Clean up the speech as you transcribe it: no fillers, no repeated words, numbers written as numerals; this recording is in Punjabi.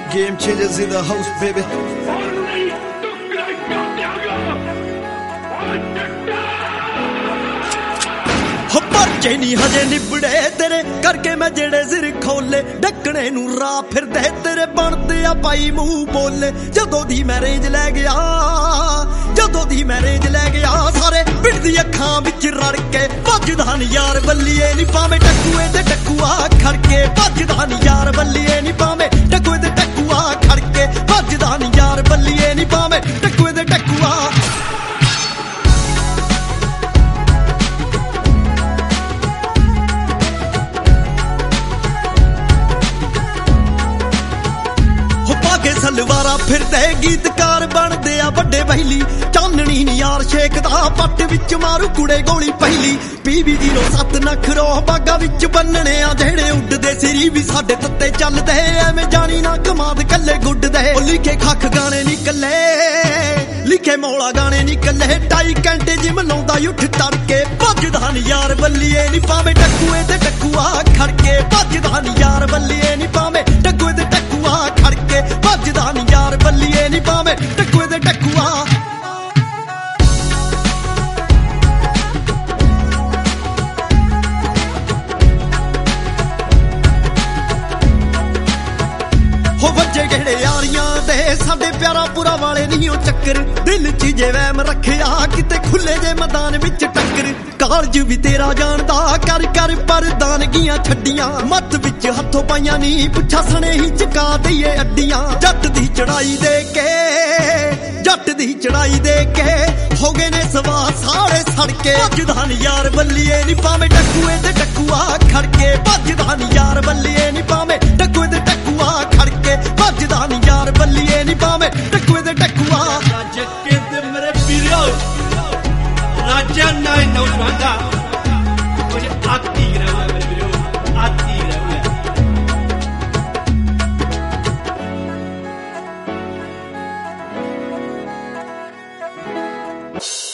Game changers in the house, baby. ਭੱਜੇ ਨੀ ਹਜੇ ਨਿਬੜੇ ਤੇਰੇ ਕਰਕੇ ਮੈਂ ਜਿਹੜੇ ਸਿਰ ਖੋਲੇ ਢੱਕਣੇ ਨੂੰ ਰਾਹ ਫਿਰਦੇ ਤੇਰੇ ਬਣਦੇ ਆ ਪਾਈ ਮੂੰਹ ਬੋਲੇ ਜਦੋਂ ਦੀ ਮੈਰਿਜ ਲੈ ਗਿਆ ਸਾਰੇ ਪਿੰਡ ਦੀ ਅੱਖਾਂ ਵਿੱਚ ਰੜ ਕੇ ਭੱਜਦਾ ਨੀ ਯਾਰ ਬੱਲੀਏ ਨੀ ਪਾਵੇਂ ਟੱਕੂਏ ਤੇ ਟੱਕੂਆ ਖੜਕੇ ਭੱਜਦਾ ਨੀ ਯਾਰ ਬੱਲੀਏ ਨੀ ਪਾਵੇਂ ਟੱਕੂਏ ਤੇ ਟੱਕੂਆ ਖੜਕੇ ਭੱਜਦਾ ਨੀ ਯਾਰ ਬੱਲੀਏ ਨੀ ਪਾਵੇਂ ਟੱਕੂਏ ਤੇ ਟੱਕੂਆ ਸਲਵਾਰਾ ਫਿਰਦੇ ਗੀਤਕਾਰ ਬਣਦੇ ਆ ਵੱਡੇ ਬਹਿਲੀ ਚਾਨਣੀ ਨੀ ਯਾਰ ਸ਼ੇਕਦਾ ਪੱਟ ਵਿੱਚ ਮਾਰੂ ਕੁੜੇ ਗੋਲੀ ਪਹਿਲੀ PB07 ਨਖਰੋ ਬਾਗਾ ਵਿੱਚ ਬੰਨਣੇ ਆ ਜਿਹੜੇ ਉੱਡਦੇ ਸਿਰੀ ਵੀ ਸਾਡੇ ਤੱਤੇ ਚੱਲਦੇ ਐਵੇਂ ਜਾਣੀ ਨਾ ਕਮਾਦ ਕੱਲੇ ਗੁੱਡਦੇ ਉਹ ਲਿਖੇ ਖੱਖ ਗਾਣੇ ਨੀ ਕੱਲੇ ਲਿਖੇ ਮੌਲਾ ਗਾਣੇ ਨੀ ਕੱਲੇ 2.5 ਘੰਟੇ ਜਿਮ ਲਾਉਂਦਾ ਉੱਠ ਤੜਕੇ ਭੱਜਦਾ ਨੀ ਯਾਰ ਬੱਲੀਏ ਨੀ ਪਾਵੇਂ ਟੱਕੂਏ ਤੇ ਟੱਕੂਆ ਖੜਕੇ ਭੱਜਦਾ ਨੀ ਯਾਰ ਬੱਲੀਏ ਨੀ ਪਾਵੇਂ ਟੱਕੂਏ ਤੇ ਟੱਕੂਆ ਖੜਕੇ ਭੱਜਦਾ ਨੀ ਯਾਰ ਬੱਲੀਏ ਨੀ ਪਾਵੇਂ ਟੱਕੂਏ ਤੇ ਟੱਕੂਆ ਹੋ ਵੱਜੇ ਗਹਿੜੇ ਯਾਰੀਆਂ ਦੇ ਸਾਡੇ ਪਿਆਰਾ ਪੁਰਾ ਵਾਲੇ ਨਹੀਂ ਉਹ ਚੱਕਰ ਦਿਲ 'ਚ ਜੇ ਵਹਿਮ ਰੱਖਿਆ ਕਿਤੇ ਖੁੱਲੇ ਜੇ ਮੈਦਾਨ ਵਿੱਚ ਟੱਕਰ ਕਾਲਜ ਵੀ ਤੇਰਾ ਜਾਣਦਾ ਕਰ ਕਰ ਪਰਦਾਨਗੀਆਂ ਛੱਡੀਆਂ ਮੱਤ ਵਿੱਚ ਹੱਥੋਂ ਪਾਈਆਂ ਨੀ ਪੁੱਛਾ ਸਣੇ ਹੀ ਚਕਾ ਦਈਏ ਅੱਡੀਆਂ ਜੱਟ ਦੀ ਚੜਾਈ ਦੇ ਕੇ ਹੋ ਗਏ ਨੇ ਸਵਾ ਸਾਰੇ ਸੜਕੇ ਭੱਜਦਾ ਨੀ ਯਾਰ ਬੱਲੀਏ ਨੀ ਪਾਵੇਂ ਟੱਕੂਏ ਤੇ ਟੱਕੂਆ ਖੜਕੇ ਭੱਜਦਾ ਨੀ ਯਾਰ ਬੱਲੀਏ ਨੀ ਪਾਵੇਂ ਟੱਕੂਏ ਤੇ ਟੱਕੂਆ ਖੜਕੇ ਭੱਜਦਾ ਨੀ ਯਾਰ ਬੱਲੀਏ ਨੀ ਪਾਵੇਂ ਟੱਕੂਏ ਤੇ ਟੱਕੂਆ ਜੱਕੇ ਤੇ ਮੇਰੇ ਵੀਰੋ ਰਾਜਾ ਨਾ ਨੌਜਵਾਨਾ ਕੁਝ ਆਤੀ ਰਹੂਗਾ ਮੇਰੇ ਵੀਰੋ ਆਤੀ ਰਹੂਗਾ